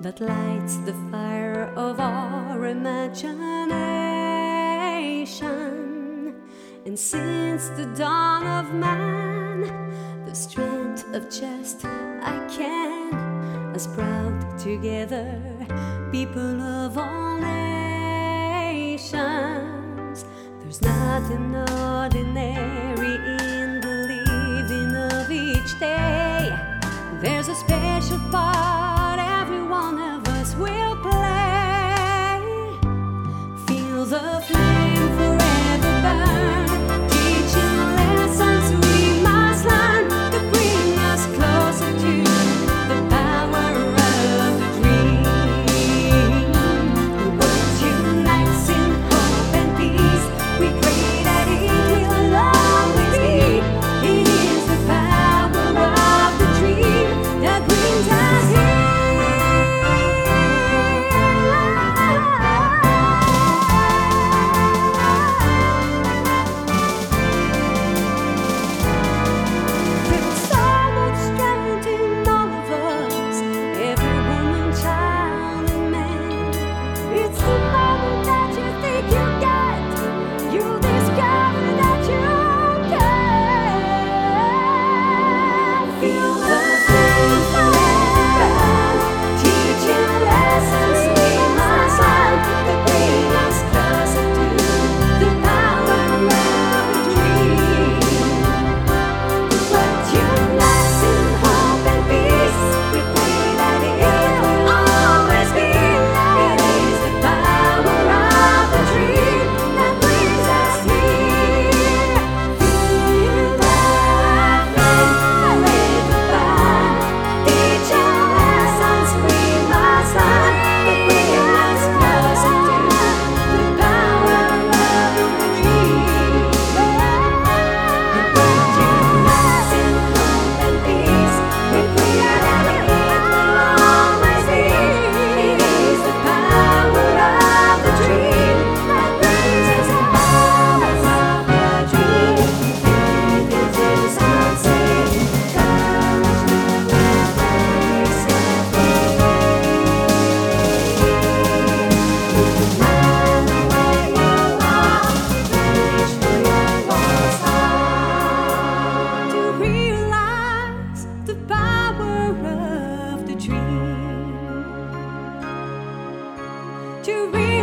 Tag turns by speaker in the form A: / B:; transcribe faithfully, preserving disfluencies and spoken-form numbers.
A: that lights the fire of our imagination. And since the dawn of man, the strength of just I can has brought together people of all nations. There's nothing ordinary in the living of each day. There's a special part every one of us will play. Feel the flame forever burn, teaching lessons we must learn to bring us closer to the power of the dream. The world unites in hope and peace. We pray that it will always be. It is the power of the dream that brings us here. There's so much strength in all of us, every woman, child, and man. It's the moment that you think you get, you discover that you can. Feel the flame forever, teaching lessons we must learn to bring us closer to the power of the dream. The world unites in hope and peace. We pray that it will always be. It is the power of the dream that brings us here. Feel the flame forever burn, teaching lessons we must learn to bring us closer to the power of the dream. The world unites in hope and peace. We pray that it will always be. It is the power of the dream that brings us the power of the dream. Faith is unseen, courage to embrace it. Run away your love, reach for your lost heart. To realize the power of the dream. To realize